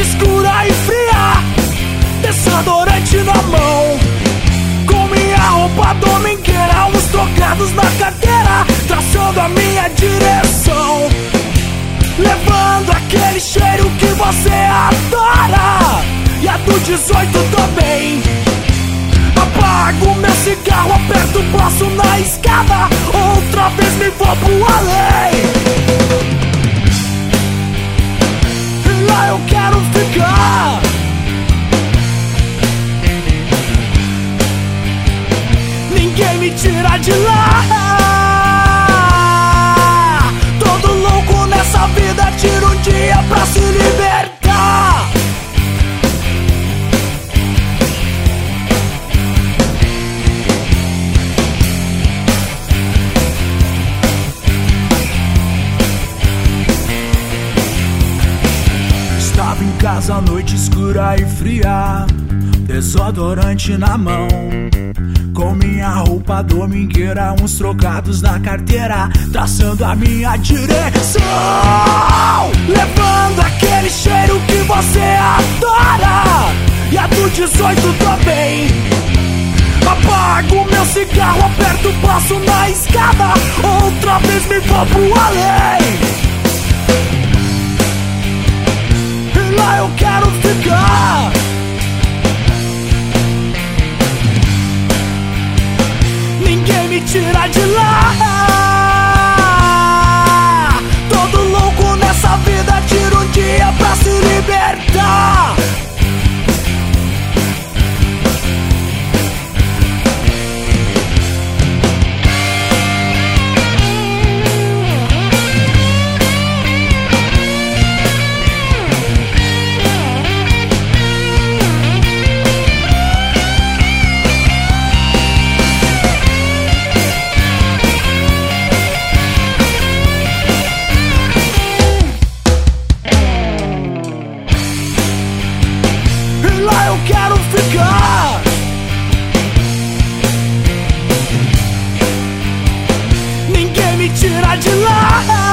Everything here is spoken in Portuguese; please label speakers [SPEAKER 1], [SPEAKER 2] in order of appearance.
[SPEAKER 1] noite escura e fria, desodorante na mão, com minha roupa domingueira, uns trocados na carteira, traçando a minha direção, levando aquele cheiro que você adora, e a do 18 também. Apago meu cigarro, aperto o braço na escada, outra vez me vou pro além. E lá eu quero ficar. Ninguém me tira de lá. Todo louco nessa vida tira um dia pra se libertar. Estava em casa, noite escura e fria, desodorante na mão, com minha roupa domingueira, uns trocados na carteira, traçando a minha direção, levando aquele cheiro que você adora, e a do 18 também. Apago meu cigarro, aperto o braço na escada, outra vez me vou pro além. E lá eu quero ficar. Ninguém me tira de lá. Todo louco nessa vida tira um dia pra se libertar. Lá eu quero ficar. Ninguém me tira de lá.